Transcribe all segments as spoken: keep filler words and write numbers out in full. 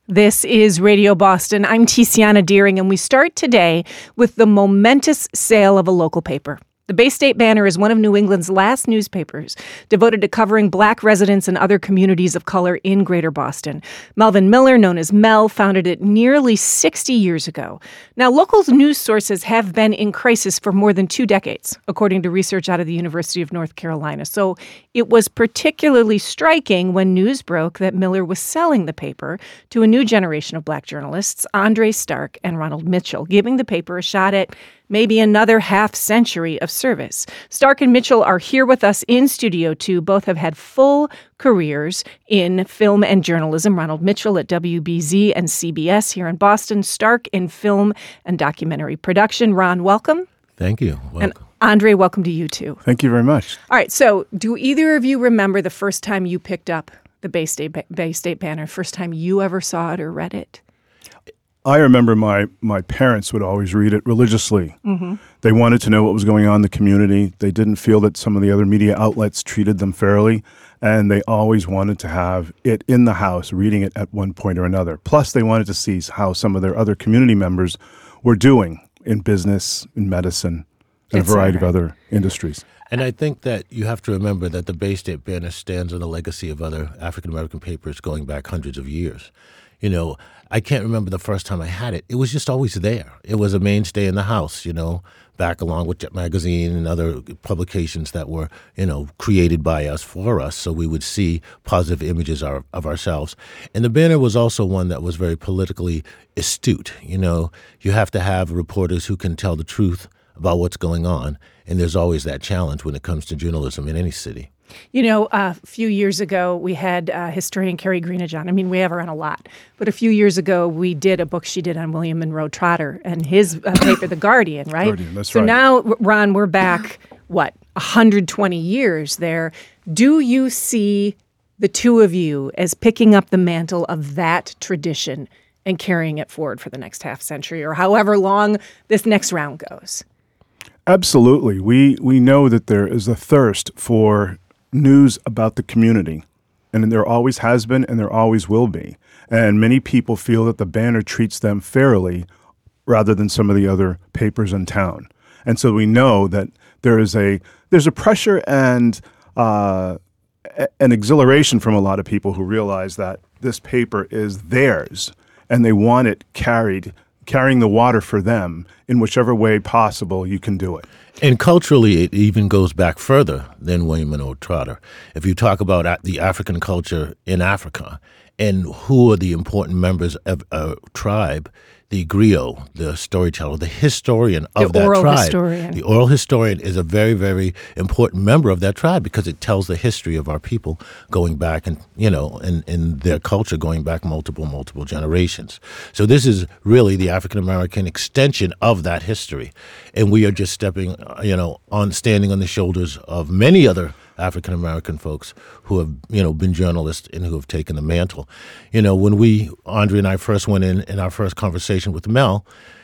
This is Radio Boston. I'm Tiziana Deering, and we start today with the momentous sale of a local paper. The Bay State Banner is one of New England's last newspapers devoted to covering Black residents and other communities of color in Greater Boston. Melvin Miller, known as Mel, founded it nearly sixty years ago. Now, local news sources have been in crisis for more than two decades, according to research out of the University of North Carolina. So it was particularly striking when news broke that Miller was selling the paper to a new generation of Black journalists, Andre Stark and Ronald Mitchell, giving the paper a shot at maybe another half century of service. Stark and Mitchell are here with us in Studio two. Both have had full careers in film and journalism. Ronald Mitchell at W B Z and C B S here in Boston. Stark in film and documentary production. Ron, welcome. Thank you. Welcome. And Andre, welcome to you too. Thank you very much. All right, so do either of you remember the first time you picked up the Bay State, Bay State Banner, first time you ever saw it or read it? I remember my, my parents would always read it religiously. Mm-hmm. They wanted to know what was going on in the community. They didn't feel that some of the other media outlets treated them fairly, and they always wanted to have it in the house, reading it at one point or another. Plus, they wanted to see how some of their other community members were doing in business, in medicine, and It's a variety right. of other industries. And I think that you have to remember that the Bay State Banner stands on the legacy of other African-American papers going back hundreds of years. You know, I can't remember the first time I had it. It was just always there. It was a mainstay in the house, you know, back along with Jet Magazine and other publications that were, you know, created by us for us, so we would see positive images of, of ourselves. And the Banner was also one that was very politically astute. You know, you have to have reporters who can tell the truth about what's going on, and there's always that challenge when it comes to journalism in any city. You know, uh, a few years ago, we had uh, historian Carrie Greenajohn. I mean, we have her on a lot. But a few years ago, we did a book she did on William Monroe Trotter and his uh, paper, The Guardian, right? Guardian, that's so right. now, Ron, we're back, what, one hundred twenty years there. Do you see the two of you as picking up the mantle of that tradition and carrying it forward for the next half century or however long this next round goes? Absolutely. We, we know that there is a thirst for news about the community, and there always has been and there always will be. And many people feel that the Banner treats them fairly rather than some of the other papers in town. And so we know that there is a there's a pressure and uh, an exhilaration from a lot of people who realize that this paper is theirs and they want it carried, carrying the water for them in whichever way possible you can do it. And culturally, it even goes back further than William Monroe Trotter. If you talk about a- the African culture in Africa and who are the important members of a tribe, the griot, the storyteller, the historian of The that oral tribe. historian. The oral historian is a very, very important member of that tribe because it tells the history of our people going back and, you know, and, and their culture going back multiple, multiple generations. So this is really the African-American extension of that history. And we are just stepping, you know, on standing on the shoulders of many other African-American folks who have, you know, been journalists and who have taken the mantle. You know, when we, Andre and I first went in, in our first conversation with Mel,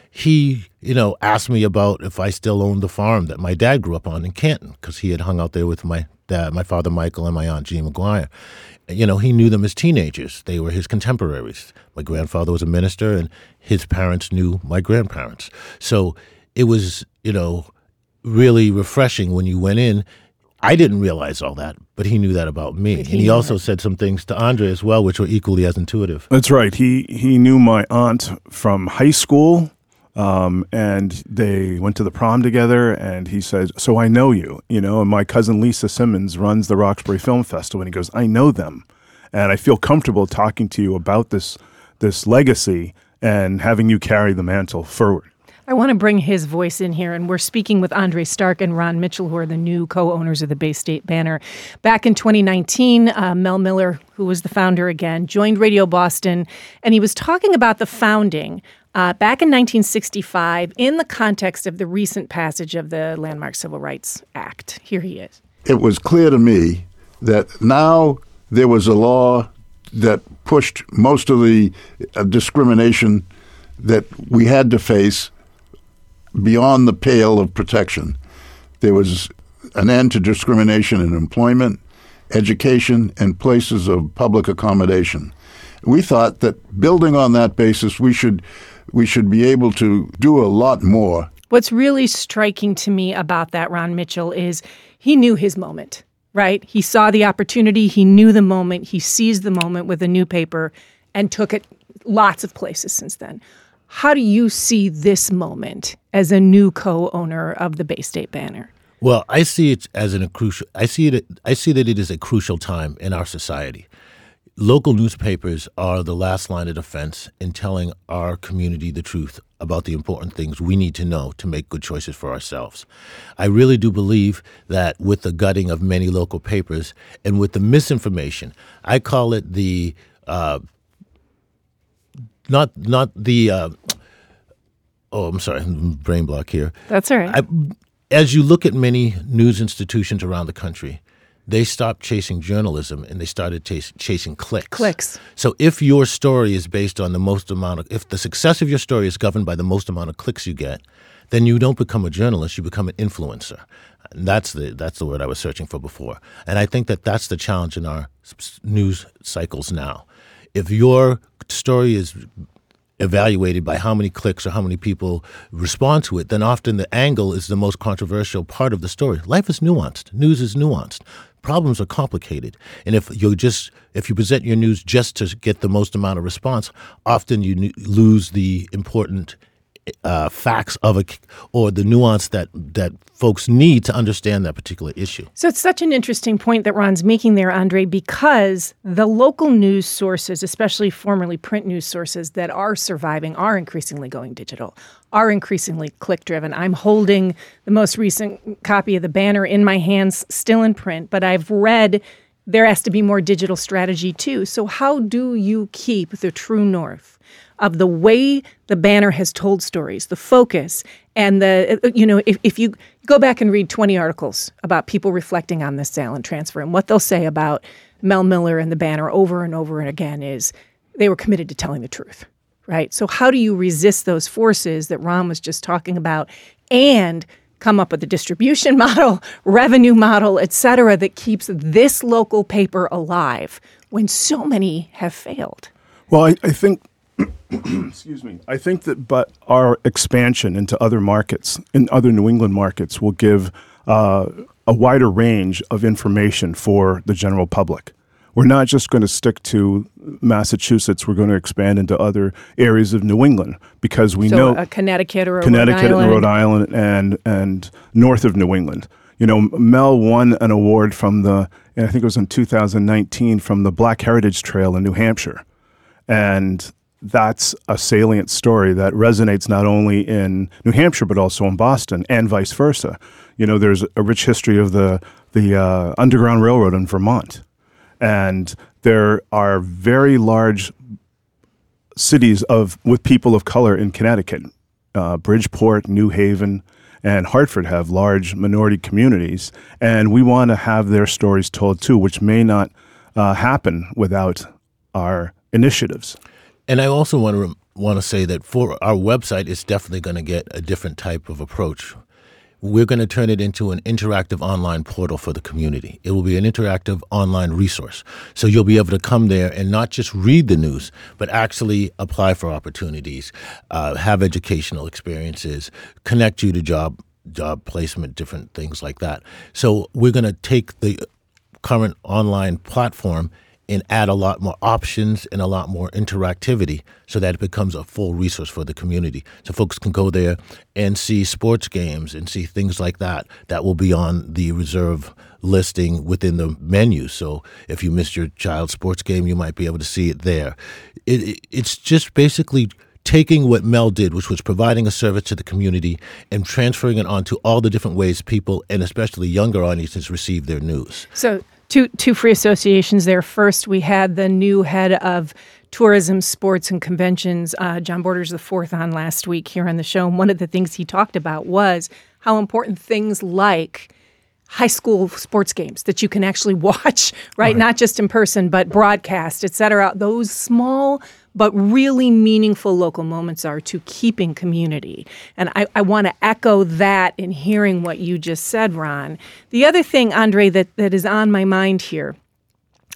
he, you know, asked me about if I still owned the farm that my dad grew up on in Canton, because he had hung out there with my dad, my father Michael, and my aunt Jean McGuire. You know, he knew them as teenagers. They were his contemporaries. My grandfather was a minister, and his parents knew my grandparents. So it was, you know, really refreshing when you went in. I didn't realize all that, but he knew that about me. And he also said some things to Andre as well, which were equally as intuitive. That's right. He he knew my aunt from high school, um, and they went to the prom together, and he said, so I know you, you know, and my cousin Lisa Simmons runs the Roxbury Film Festival, and he goes, I know them, and I feel comfortable talking to you about this this legacy and having you carry the mantle forward. I want to bring his voice in here, and we're speaking with Andre Stark and Ron Mitchell, who are the new co-owners of the Bay State Banner. Back in twenty nineteen, uh, Mel Miller, who was the founder again, joined Radio Boston, and he was talking about the founding uh, back in nineteen sixty-five in the context of the recent passage of the Landmark Civil Rights Act. Here he is. It was clear to me that now there was a law that pushed most of the uh, discrimination that we had to face beyond the pale of protection. There was an end to discrimination in employment, education, and places of public accommodation. we thought that building on that basis, we should we should be able to do a lot more. What's really striking to me about that, Ron Mitchell, is he knew his moment, right? He saw the opportunity. He knew the moment. He seized the moment with a new paper and took it lots of places since then. How do you see this moment as a new co-owner of the Bay State Banner? Well, I see it as an, a crucial. I see it. I see that it is a crucial time in our society. Local newspapers are the last line of defense in telling our community the truth about the important things we need to know to make good choices for ourselves. I really do believe that with the gutting of many local papers and with the misinformation, I call it the uh, not not the. Uh, oh, I'm sorry, brain block here. That's all right. I, as you look at many news institutions around the country, they stopped chasing journalism and they started chas- chasing clicks. Clicks. So if your story is based on the most amount of, if the success of your story is governed by the most amount of clicks you get, then you don't become a journalist, you become an influencer. And that's the that's the word I was searching for before. And I think that that's the challenge in our news cycles now. If your story is evaluated by how many clicks or how many people respond to it, then often the angle is the most controversial part of the story. Life is nuanced. News is nuanced. Problems are complicated. And if you just if you present your news just to get the most amount of response, often you n- lose the important uh, facts of a or the nuance that that folks need to understand that particular issue. So it's such an interesting point that Ron's making there, Andre, because the local news sources, especially formerly print news sources that are surviving, are increasingly going digital, are increasingly click-driven. I'm holding the most recent copy of the Banner in my hands, still in print, but I've read there has to be more digital strategy too. So how do you keep the true north of the way the Banner has told stories, the focus, and the, you know, if, if you go back and read twenty articles about people reflecting on this sale and transfer, and what they'll say about Mel Miller and the Banner over and over and again is they were committed to telling the truth, right? So how do you resist those forces that Ron was just talking about and come up with a distribution model, revenue model, et cetera, that keeps this local paper alive when so many have failed? Well, I, I think excuse me. I think that but our expansion into other markets, in other New England markets, will give uh, a wider range of information for the general public. We're not just going to stick to Massachusetts. We're going to expand into other areas of New England because we so know a Connecticut or a Connecticut Rhode and Rhode Island and and north of New England. You know, Mel won an award from the, and I think it was in two thousand nineteen, from the Black Heritage Trail in New Hampshire, and that's a salient story that resonates not only in New Hampshire but also in Boston and vice versa. You know, there's a rich history of the the uh, Underground Railroad in Vermont, and there are very large cities of with people of color in Connecticut. Uh, Bridgeport, New Haven, and Hartford have large minority communities, and we want to have their stories told too, which may not uh, happen without our initiatives. And I also want to want to say that for our website, it's definitely going to get a different type of approach. We're going to turn it into an interactive online portal for the community. It will be an interactive online resource. So you'll be able to come there and not just read the news, but actually apply for opportunities, uh, have educational experiences, connect you to job job placement, different things like that. So we're going to take the current online platform and add a lot more options and a lot more interactivity so that it becomes a full resource for the community. So folks can go there and see sports games and see things like that that will be on the reserve listing within the menu. So if you missed your child's sports game, you might be able to see it there. It, it, it's just basically taking what Mel did, which was providing a service to the community and transferring it onto all the different ways people, and especially younger audiences, receive their news. So Two two free associations there. First, we had the new head of tourism, sports, and conventions, uh, John Borders the fourth, on last week here on the show. And one of the things he talked about was how important things like high school sports games that you can actually watch, right? right. Not just in person, but broadcast, et cetera. Those small but really meaningful local moments are to keeping community. And I, I want to echo that in hearing what you just said, Ron. The other thing, Andre, that, that is on my mind here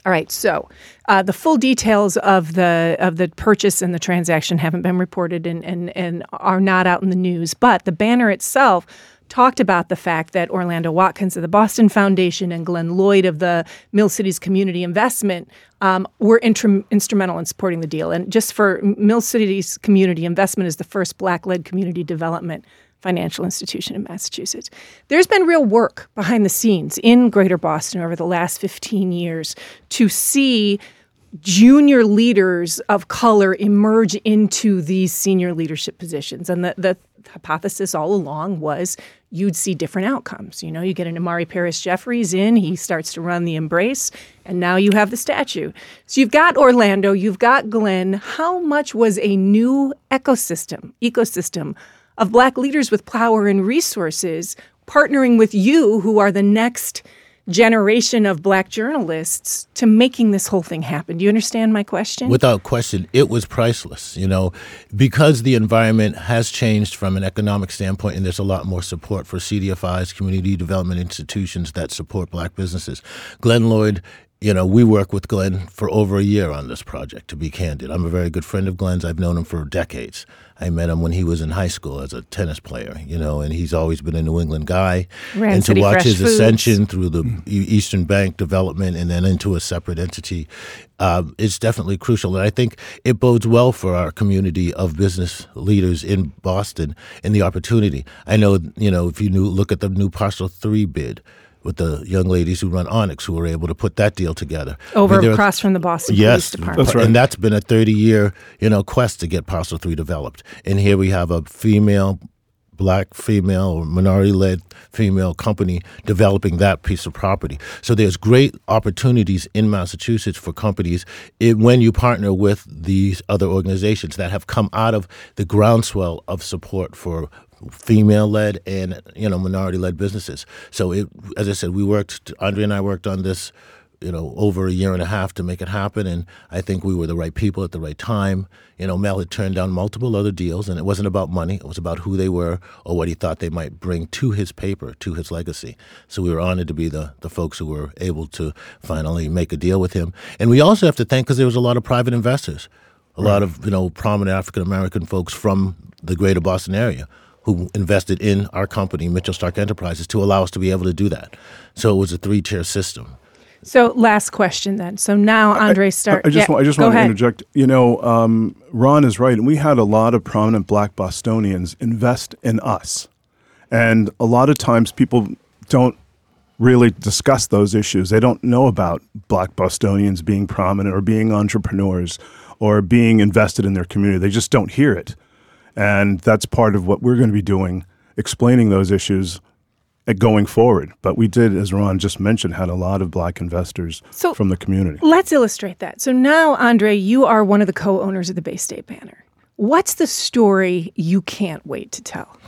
All right, so uh, the full details of the of the purchase and the transaction haven't been reported and, and, and are not out in the news, but the banner itself talked about the fact that Orlando Watkins of the Boston Foundation and Glenn Lloyd of the Mill Cities Community Investment um, were intrum- instrumental in supporting the deal. And just for Mill Cities Community Investment is the first Black-led community development financial institution in Massachusetts. There's been real work behind the scenes in Greater Boston over the last fifteen years to see junior leaders of color emerge into these senior leadership positions. And the, the hypothesis all along was you'd see different outcomes. You know, you get an Amari Paris Jeffries in, he starts to run the Embrace, and now you have the statue. So you've got Orlando, you've got Glenn. How much was a new ecosystem, ecosystem of Black leaders with power and resources partnering with you, who are the next generation of Black journalists, to making this whole thing happen? Do you understand my question? Without question, it was priceless, you know, because the environment has changed from an economic standpoint, and there's a lot more support for C D F Is, community development institutions that support Black businesses. Glenn Lloyd, you know, we worked with Glenn for over a year on this project, to be candid. I'm a very good friend of Glenn's. I've known him for decades. I met him when he was in high school as a tennis player, you know, and he's always been a New England guy. Ran and to City watch Fresh his Foods. ascension through the Eastern Bank development and then into a separate entity, uh, it's definitely crucial. And I think it bodes well for our community of business leaders in Boston and the opportunity. I know, you know, if you knew, look at the new Parcel three bid, with the young ladies who run Onyx, who were able to put that deal together. Over I mean, across from the Boston yes, Police Department. That's right. And that's been a thirty-year, you know, quest to get Parcel three developed. And here we have a female, Black female or minority-led female company developing that piece of property. So there's great opportunities in Massachusetts for companies it, when you partner with these other organizations that have come out of the groundswell of support for female-led and, you know, minority-led businesses. So, it, as I said, we worked, Andre and I worked on this, you know, over a year and a half to make it happen, and I think we were the right people at the right time. You know, Mel had turned down multiple other deals, and it wasn't about money. It was about who they were or what he thought they might bring to his paper, to his legacy. So we were honored to be the, the folks who were able to finally make a deal with him. And we also have to thank, because there was a lot of private investors, a right. lot of, you know, prominent African-American folks from the greater Boston area who invested in our company, Mitchell Stark Enterprises, to allow us to be able to do that. So it was a three-tier system. So last question then. So now Andre start. I, I just yeah, want, I just go want to ahead. interject. You know, um, Ron is right, and we had a lot of prominent Black Bostonians invest in us, and a lot of times people don't really discuss those issues. They don't know about Black Bostonians being prominent or being entrepreneurs or being invested in their community. They just don't hear it, and that's part of what we're going to be doing, explaining those issues going forward. But we did, as Ron just mentioned, had a lot of Black investors So from the community. Let's illustrate that. So now, Andre, you are one of the co-owners of the Bay State Banner. What's the story you can't wait to tell?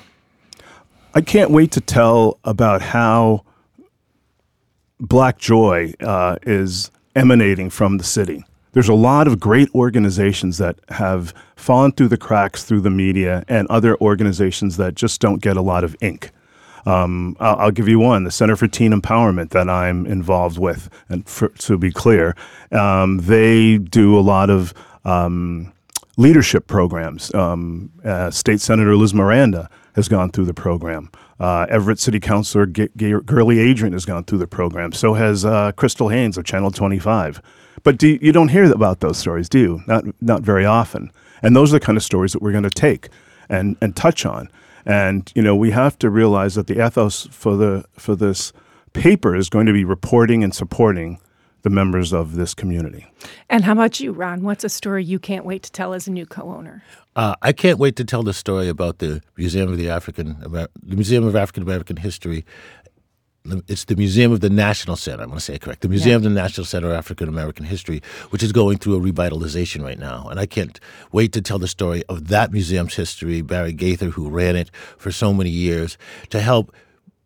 I can't wait to tell about how Black joy uh, is emanating from the city. There's a lot of great organizations that have fallen through the cracks through the media, and other organizations that just don't get a lot of ink. Um, I'll, I'll give you one, the Center for Teen Empowerment that I'm involved with. And for, to be clear, um, they do a lot of um, leadership programs. Um, uh, State Senator Liz Miranda has gone through the program. Uh, Everett City Councilor G- G- Gurley Adrian has gone through the program. So has uh, Crystal Haynes of Channel twenty-five. But do, you don't hear about those stories, do you? Not, not very often. And those are the kind of stories that we're going to take and, and touch on. And, you know, we have to realize that the ethos for the for this paper is going to be reporting and supporting the members of this community. And how about you, Ron? What's a story you can't wait to tell as a new co-owner? Uh, I can't wait to tell the story about the Museum of the African Amer- the Museum of African American History. It's the Museum of the National Center, I'm going to say it correct. The Museum yeah. of the National Center of African American History, which is going through a revitalization right now. And I can't wait to tell the story of that museum's history, Barry Gaither, who ran it for so many years, to help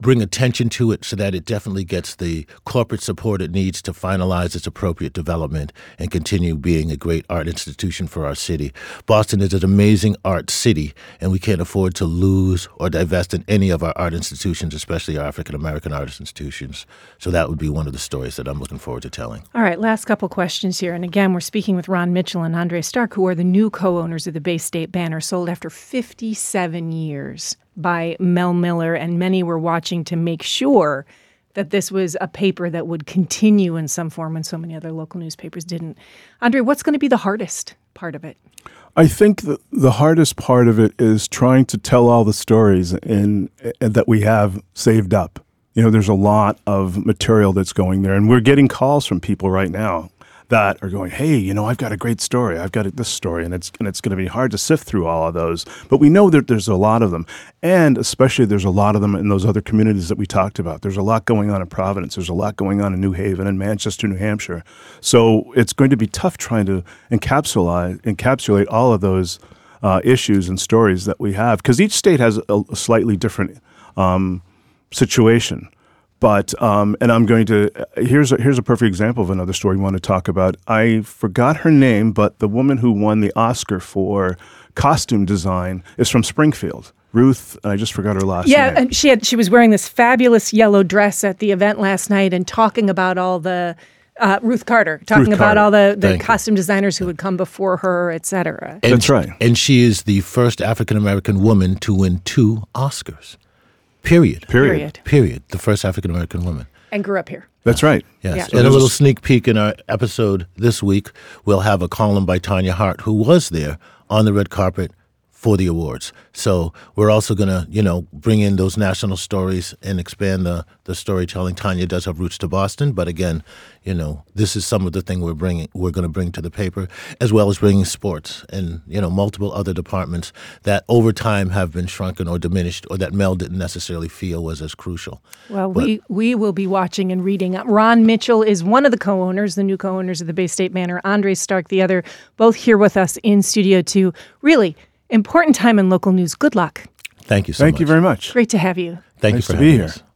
bring attention to it so that it definitely gets the corporate support it needs to finalize its appropriate development and continue being a great art institution for our city. Boston is an amazing art city, and we can't afford to lose or divest in any of our art institutions, especially our African-American art institutions. So that would be one of the stories that I'm looking forward to telling. All right, last couple questions here. And again, we're speaking with Ron Mitchell and Andre Stark, who are the new co-owners of the Bay State Banner, sold after fifty-seven years by Mel Miller, and many were watching to make sure that this was a paper that would continue in some form when so many other local newspapers didn't. Andre, what's going to be the hardest part of it? I think the, the hardest part of it is trying to tell all the stories in, in, that we have saved up. You know, there's a lot of material that's going there, and we're getting calls from people right now that are going, hey, you know, I've got a great story. I've got this story, and it's and it's going to be hard to sift through all of those. But we know that there's a lot of them, and especially there's a lot of them in those other communities that we talked about. There's a lot going on in Providence. There's a lot going on in New Haven and Manchester, New Hampshire. So it's going to be tough trying to encapsulate encapsulate all of those uh, issues and stories that we have, because each state has a, a slightly different um, situation. But, um, and I'm going to, here's a, here's a perfect example of another story we want to talk about. I forgot her name, but the woman who won the Oscar for costume design is from Springfield. Ruth, and I just forgot her last yeah, name. Yeah, and she had she was wearing this fabulous yellow dress at the event last night and talking about all the, uh, Ruth Carter, talking Ruth about Carter. all the, the Thank costume designers who would come before her, et cetera. And That's right. And she is the first African-American woman to win two Oscars. Period. Period. Period. Period. The first African-American woman. And grew up here. That's right. Yes. Yeah. And So a there's little a- sneak peek in our episode this week, we'll have a column by Tanya Hart, who was there on the red carpet for the awards. So we're also going to, you know, bring in those national stories and expand the, the storytelling. Tanya does have roots to Boston, but again, you know, this is some of the thing we're bringing, we're going to bring to the paper, as well as bringing sports and, you know, multiple other departments that over time have been shrunken or diminished, or that Mel didn't necessarily feel was as crucial. Well, But- we, we will be watching and reading. Ron Mitchell is one of the co-owners, the new co-owners of the Bay State Banner. Andre Stark, the other, both here with us in Studio two. Really important time in local news. Good luck. Thank you so Thank much. you very much. Great to have you. Thank Nice you for to be having here. us.